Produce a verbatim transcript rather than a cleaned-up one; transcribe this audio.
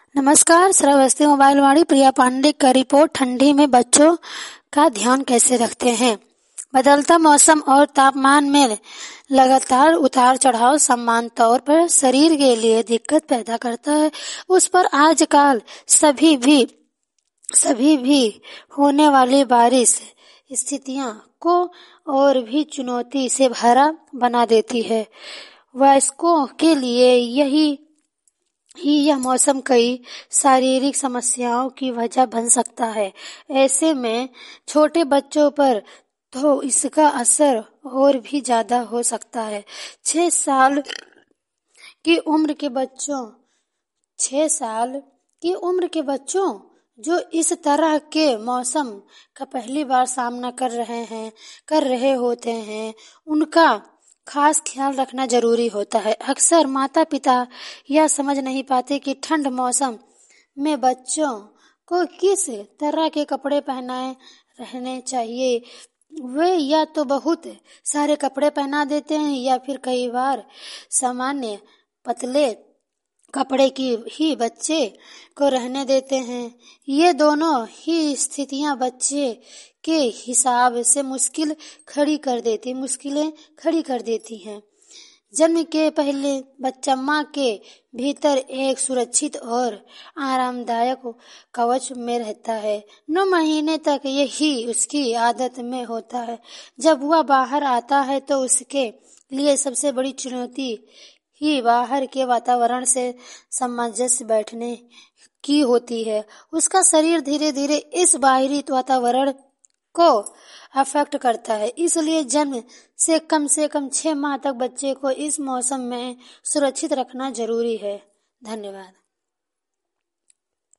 नमस्कार। श्रावस्ती मोबाइल वाणी प्रिया पांडे का रिपोर्ट। ठंडी में बच्चों का ध्यान कैसे रखते हैं। बदलता मौसम और तापमान में लगातार उतार चढ़ाव समान तौर पर शरीर के लिए दिक्कत पैदा करता है। उस पर आजकल सभी भी सभी भी होने वाली बारिश स्थितियां को और भी चुनौती से भरा बना देती है। वयस्कों के लिए यही ही यह मौसम कई शारीरिक समस्याओं की वजह बन सकता है। ऐसे में छोटे बच्चों पर तो इसका असर और भी ज्यादा हो सकता है। छह साल की उम्र के बच्चों छह साल की उम्र के बच्चों जो इस तरह के मौसम का पहली बार सामना कर रहे हैं कर रहे होते हैं उनका खास ख्याल रखना जरूरी होता है। अक्सर माता पिता यह समझ नहीं पाते कि ठंड मौसम में बच्चों को किस तरह के कपड़े पहनाए रहने चाहिए। वे या तो बहुत सारे कपड़े पहना देते हैं या फिर कई बार सामान्य पतले कपड़े की ही बच्चे को रहने देते हैं। ये दोनों ही स्थितियां बच्चे के हिसाब से मुश्किल खड़ी कर देती मुश्किलें खड़ी कर देती हैं। जन्म के पहले बच्चा माँ के भीतर एक सुरक्षित और आरामदायक कवच में रहता है। नौ महीने तक यही उसकी आदत में होता है। जब वह बाहर आता है तो उसके लिए सबसे बड़ी चुनौती ही बाहर के वातावरण से सामंजस्य बैठने की होती है। उसका शरीर धीरे धीरे इस बाहरी वातावरण को अफेक्ट करता है। इसलिए जन्म से कम से कम छह माह तक बच्चे को इस मौसम में सुरक्षित रखना जरूरी है। धन्यवाद।